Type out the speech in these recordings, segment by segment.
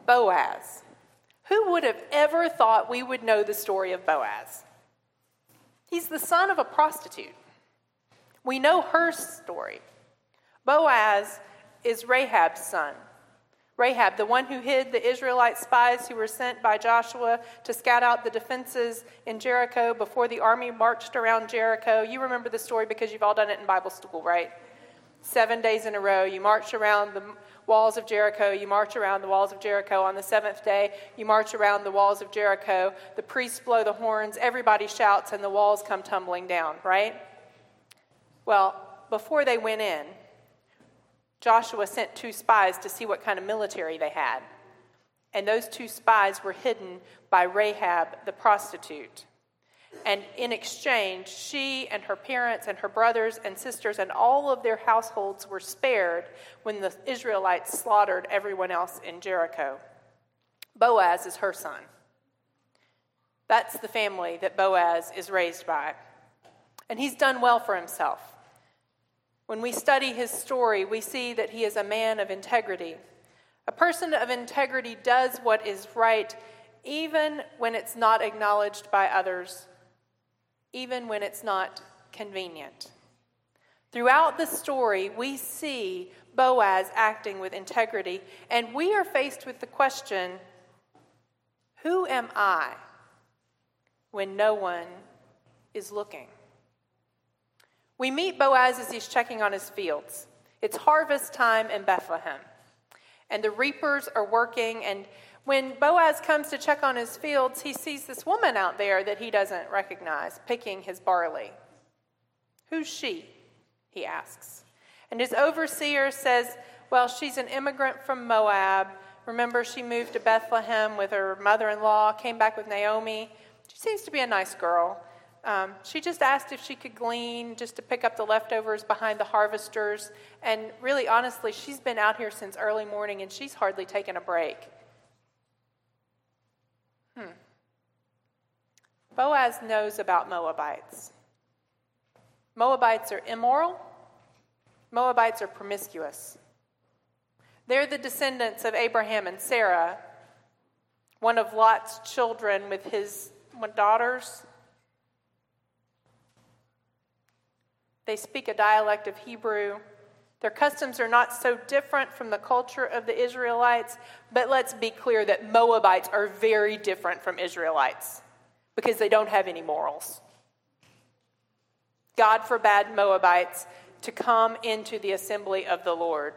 Boaz. Who would have ever thought we would know the story of Boaz? He's the son of a prostitute. We know her story. Boaz is Rahab's son. Rahab, the one who hid the Israelite spies who were sent by Joshua to scout out the defenses in Jericho before the army marched around Jericho. You remember the story because you've all done it in Bible school, right? 7 days in a row, you march around the walls of Jericho. You march around the walls of Jericho. On the seventh day, you march around the walls of Jericho. The priests blow the horns. Everybody shouts, and the walls come tumbling down, right? Well, before they went in, Joshua sent 2 spies to see what kind of military they had. And those 2 spies were hidden by Rahab the prostitute. And in exchange, she and her parents and her brothers and sisters and all of their households were spared when the Israelites slaughtered everyone else in Jericho. Boaz is her son. That's the family that Boaz is raised by. And he's done well for himself. When we study his story, we see that he is a man of integrity. A person of integrity does what is right, even when it's not acknowledged by others, even when it's not convenient. Throughout the story, we see Boaz acting with integrity, and we are faced with the question, who am I when no one is looking? We meet Boaz as he's checking on his fields. It's harvest time in Bethlehem, and the reapers are working, and when Boaz comes to check on his fields, he sees this woman out there that he doesn't recognize, picking his barley. Who's she? He asks. And his overseer says, well, she's an immigrant from Moab. Remember, she moved to Bethlehem with her mother-in-law, came back with Naomi. She seems to be a nice girl. She just asked if she could glean, just to pick up the leftovers behind the harvesters. And really, honestly, she's been out here since early morning, and she's hardly taken a break. Boaz knows about Moabites. Moabites are immoral. Moabites are promiscuous. They're the descendants of Abraham and Sarah, one of Lot's children with his daughters. They speak a dialect of Hebrew. Their customs are not so different from the culture of the Israelites, but let's be clear that Moabites are very different from Israelites because they don't have any morals. God forbade Moabites to come into the assembly of the Lord.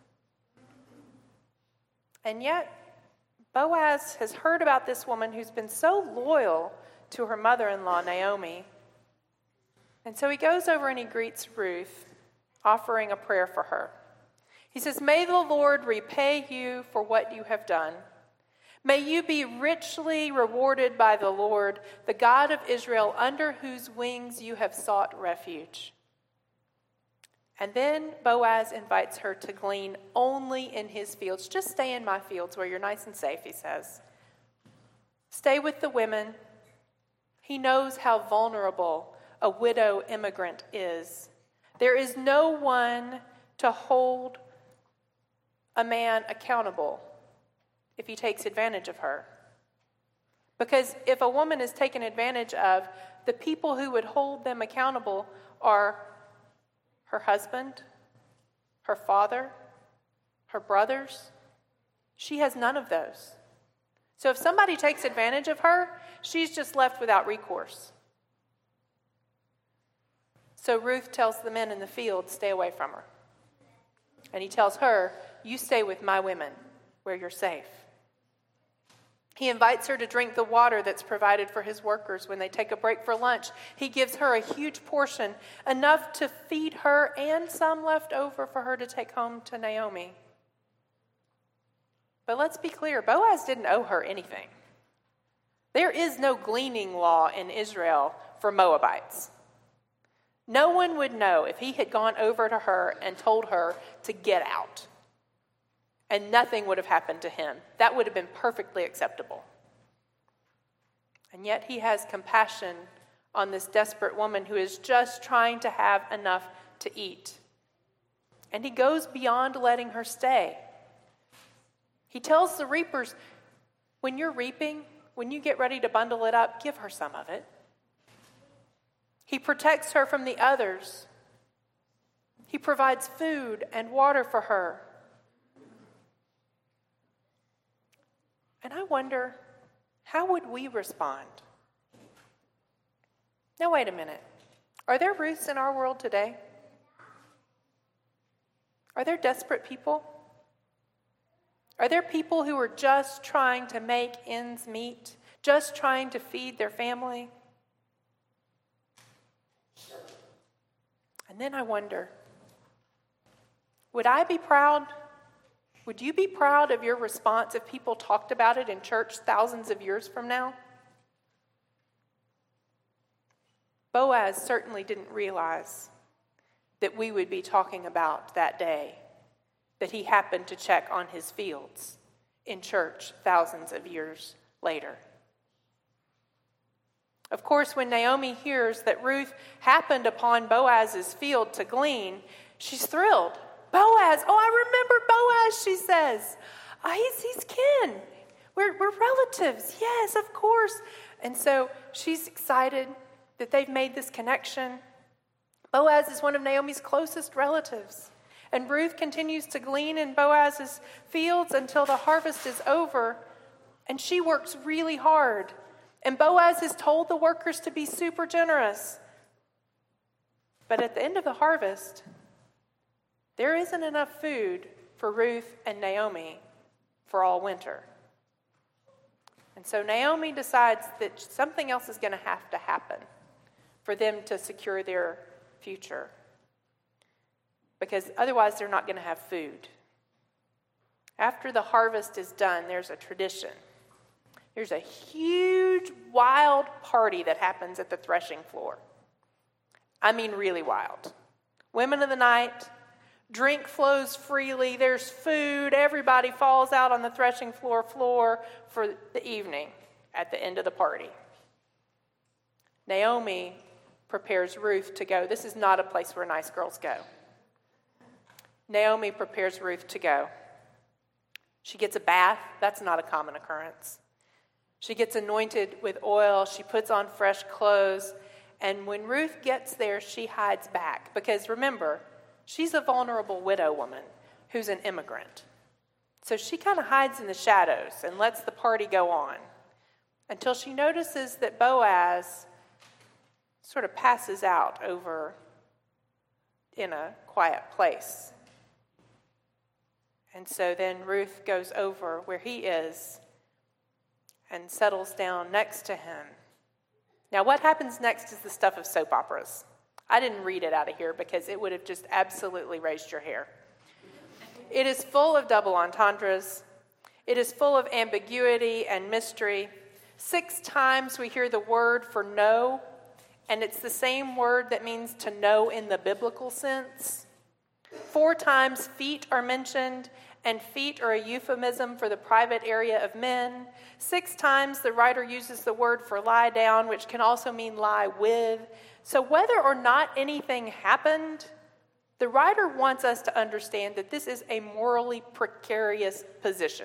And yet, Boaz has heard about this woman who's been so loyal to her mother-in-law, Naomi. And so he goes over and he greets Ruth, offering a prayer for her. He says, "May the Lord repay you for what you have done. May you be richly rewarded by the Lord, the God of Israel, under whose wings you have sought refuge." And then Boaz invites her to glean only in his fields. Just stay in my fields where you're nice and safe, he says. Stay with the women. He knows how vulnerable a widow immigrant is. There is no one to hold a man accountable if he takes advantage of her. Because if a woman is taken advantage of, the people who would hold them accountable are her husband, her father, her brothers. She has none of those. So if somebody takes advantage of her, she's just left without recourse. So Ruth tells the men in the field, stay away from her. And he tells her, you stay with my women where you're safe. He invites her to drink the water that's provided for his workers when they take a break for lunch. He gives her a huge portion, enough to feed her and some left over for her to take home to Naomi. But let's be clear, Boaz didn't owe her anything. There is no gleaning law in Israel for Moabites. No one would know if he had gone over to her and told her to get out. And nothing would have happened to him. That would have been perfectly acceptable. And yet he has compassion on this desperate woman who is just trying to have enough to eat. And he goes beyond letting her stay. He tells the reapers, when you're reaping, when you get ready to bundle it up, give her some of it. He protects her from the others. He provides food and water for her. And I wonder, how would we respond? Now, wait a minute. Are there Ruths in our world today? Are there desperate people? Are there people who are just trying to make ends meet, just trying to feed their family? And then I wonder, would I be proud? Would you be proud of your response if people talked about it in church thousands of years from now? Boaz certainly didn't realize that we would be talking about that day that he happened to check on his fields in church thousands of years later. Of course, when Naomi hears that Ruth happened upon Boaz's field to glean, she's thrilled. Boaz, oh, I remember Boaz, she says. He's kin. We're relatives. Yes, of course. And so she's excited that they've made this connection. Boaz is one of Naomi's closest relatives. And Ruth continues to glean in Boaz's fields until the harvest is over. And she works really hard. And Boaz has told the workers to be super generous. But at the end of the harvest, there isn't enough food for Ruth and Naomi for all winter. And so Naomi decides that something else is going to have to happen for them to secure their future. Because otherwise they're not going to have food. After the harvest is done, there's a tradition. There's a huge, wild party that happens at the threshing floor. I mean, really wild. Women of the night, drink flows freely, there's food, everybody falls out on the threshing floor for the evening at the end of the party. Naomi prepares Ruth to go. This is not a place where nice girls go. Naomi prepares Ruth to go. She gets a bath. That's not a common occurrence. She gets anointed with oil. She puts on fresh clothes. And when Ruth gets there, she hides back. Because remember, she's a vulnerable widow woman who's an immigrant. So she kind of hides in the shadows and lets the party go on until she notices that Boaz sort of passes out over in a quiet place. And so then Ruth goes over where he is and settles down next to him. Now, what happens next is the stuff of soap operas. I didn't read it out of here because it would have just absolutely raised your hair. It is full of double entendres. It is full of ambiguity and mystery. 6 times we hear the word for know, and it's the same word that means to know in the biblical sense. 4 times feet are mentioned, and feet are a euphemism for the private area of men. 6 times the writer uses the word for lie down, which can also mean lie with. So whether or not anything happened, the writer wants us to understand that this is a morally precarious position.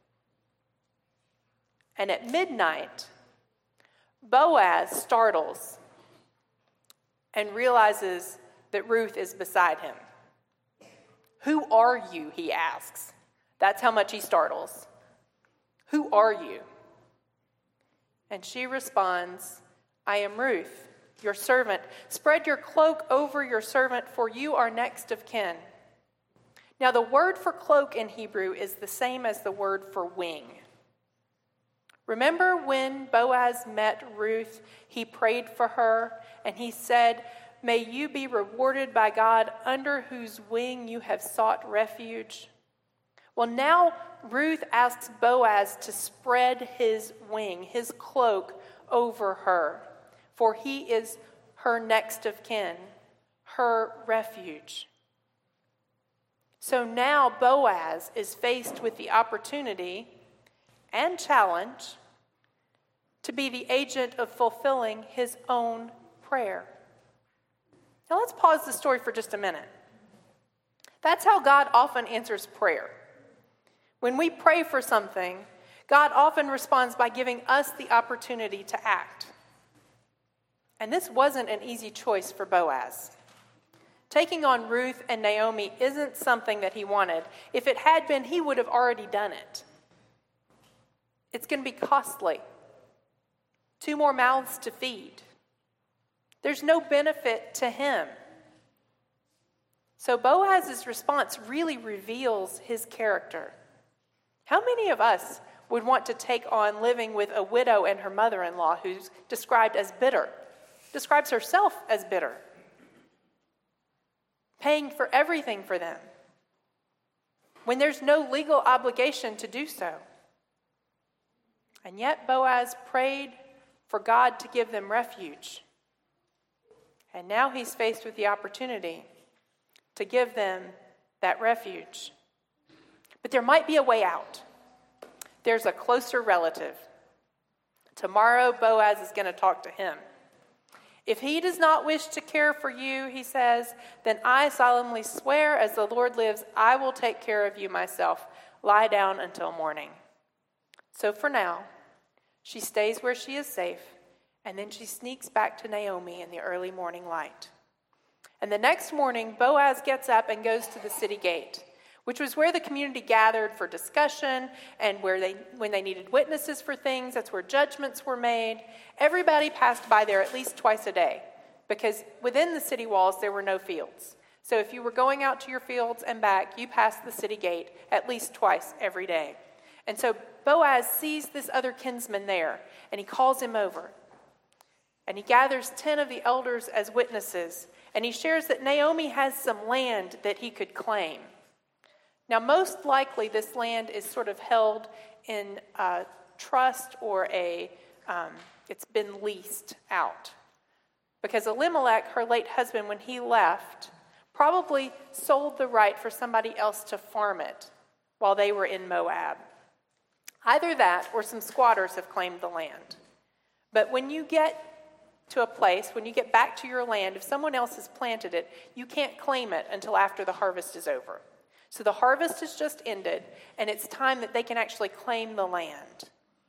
And at midnight, Boaz startles and realizes that Ruth is beside him. "Who are you?" he asks. That's how much he startles. "Who are you?" And she responds, "I am Ruth, your servant. Spread your cloak over your servant, for you are next of kin." Now, the word for cloak in Hebrew is the same as the word for wing. Remember when Boaz met Ruth, he prayed for her, and he said, "May you be rewarded by God, under whose wing you have sought refuge." Well, now Ruth asks Boaz to spread his wing, his cloak, over her, for he is her next of kin, her refuge. So now Boaz is faced with the opportunity and challenge to be the agent of fulfilling his own prayer. Now let's pause the story for just a minute. That's how God often answers prayer. When we pray for something, God often responds by giving us the opportunity to act. And this wasn't an easy choice for Boaz. Taking on Ruth and Naomi isn't something that he wanted. If it had been, he would have already done it. It's going to be costly. 2 more mouths to feed. There's no benefit to him. So Boaz's response really reveals his character. How many of us would want to take on living with a widow and her mother-in-law who's described as bitter, describes herself as bitter, paying for everything for them, when there's no legal obligation to do so? And yet Boaz prayed for God to give them refuge. And now he's faced with the opportunity to give them that refuge. But there might be a way out. There's a closer relative. Tomorrow, Boaz is going to talk to him. If he does not wish to care for you, he says, then I solemnly swear, as the Lord lives, I will take care of you myself. Lie down until morning. So for now, she stays where she is safe, and then she sneaks back to Naomi in the early morning light. And the next morning, Boaz gets up and goes to the city gate, which was where the community gathered for discussion and when they needed witnesses for things. That's where judgments were made. Everybody passed by there at least twice a day, because within the city walls there were no fields. So if you were going out to your fields and back, you passed the city gate at least twice every day. And so Boaz sees this other kinsman there, and he calls him over. And he gathers 10 of the elders as witnesses, and he shares that Naomi has some land that he could claim. Now, most likely this land is sort of held in trust, or it's been leased out. Because Elimelech, her late husband, when he left, probably sold the right for somebody else to farm it while they were in Moab. Either that or some squatters have claimed the land. But when you get to a place, when you get back to your land, if someone else has planted it, you can't claim it until after the harvest is over. So the harvest has just ended, and it's time that they can actually claim the land.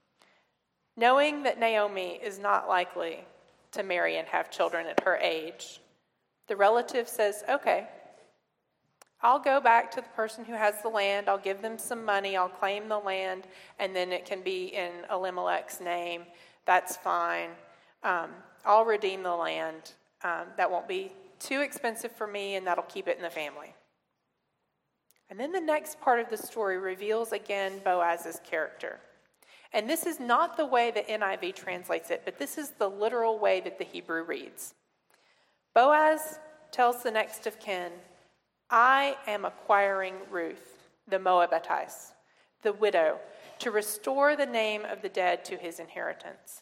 Knowing that Naomi is not likely to marry and have children at her age, the relative says, okay, I'll go back to the person who has the land, I'll give them some money, I'll claim the land, and then it can be in Elimelech's name. That's fine. I'll redeem the land. That won't be too expensive for me, and that'll keep it in the family. And then the next part of the story reveals again Boaz's character. And this is not the way the NIV translates it, but this is the literal way that the Hebrew reads. Boaz tells the next of kin, I am acquiring Ruth, the Moabitess, the widow, to restore the name of the dead to his inheritance.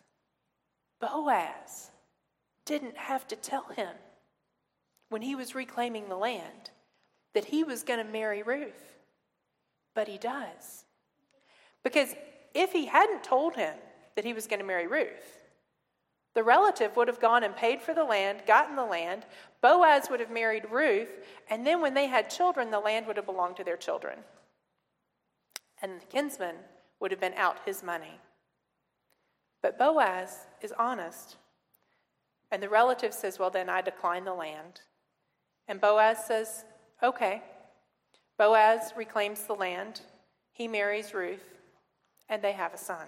Boaz didn't have to tell him when he was reclaiming the land that he was going to marry Ruth. But he does. Because if he hadn't told him that he was going to marry Ruth, the relative would have gone and paid for the land, gotten the land, Boaz would have married Ruth, and then when they had children, the land would have belonged to their children. And the kinsman would have been out his money. But Boaz is honest. And the relative says, well, then I decline the land. And Boaz says, okay. Boaz reclaims the land. He marries Ruth, and they have a son.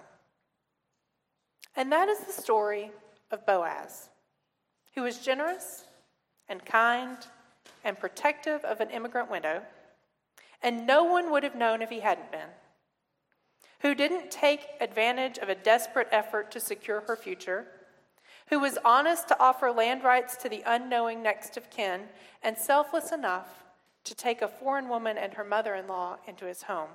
And that is the story of Boaz, who was generous and kind and protective of an immigrant widow, and no one would have known if he hadn't been, who didn't take advantage of a desperate effort to secure her future, who was honest to offer land rights to the unknowing next of kin, and selfless enough to take a foreign woman and her mother-in-law into his home.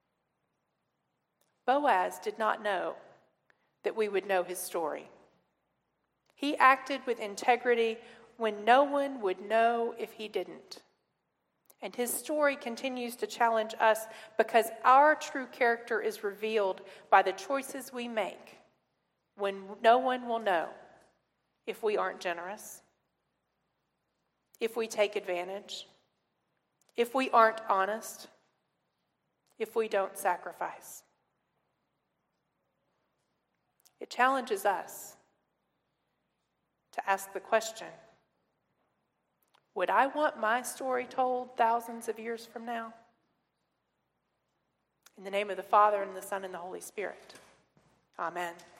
Boaz did not know that we would know his story. He acted with integrity when no one would know if he didn't. And his story continues to challenge us because our true character is revealed by the choices we make when no one will know if we aren't generous, if we take advantage, if we aren't honest, if we don't sacrifice. It challenges us to ask the question, would I want my story told thousands of years from now? In the name of the Father, and the Son, and the Holy Spirit. Amen.